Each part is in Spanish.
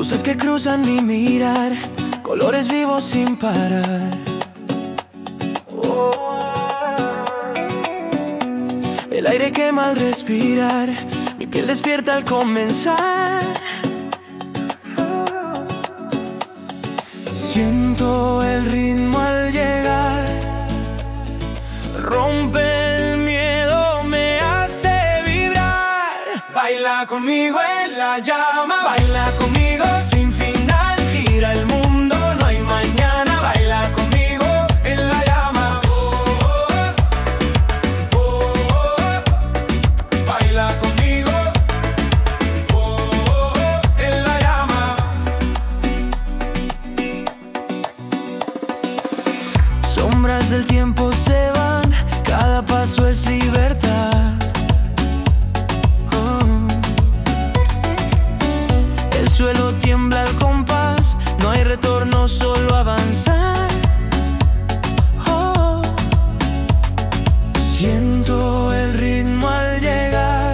Luces que cruzan mi mirar, colores vivos sin parar. El aire quema al respirar, mi piel despierta al comenzar. Siento el ritmo al llegar, rompe el miedo, me hace vibrar. Baila conmigo en la llama, baila conmigo sin final, gira el mundo, no hay mañana. Baila conmigo en la llama, baila conmigo, en la llama. Sombras del tiempo se van, cada paso es libertad. El suelo tiembla al compás, no hay retorno, solo avanzar. Siento el ritmo al llegar,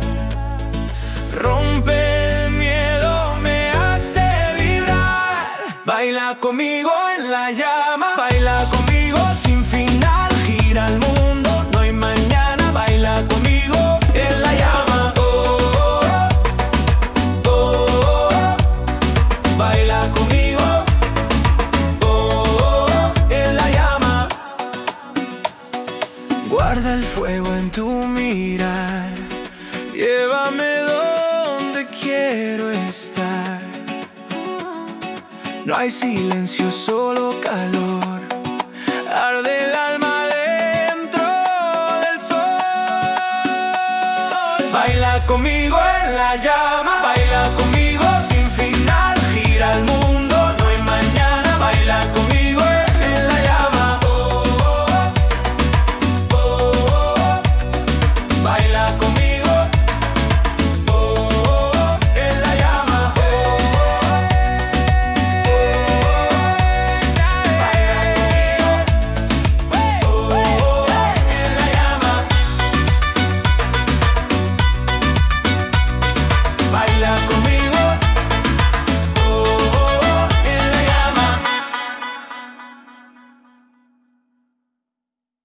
rompe el miedo, me hace vibrar. Baila conmigo en la llama, baila conmigo sin final, gira el mundo, no hay mañana. Baila conmigo en la llama, baila conmigo, en la llama. Guarda el fuego en tu mirar, llévame donde quiero estar. No hay silencio, solo calor.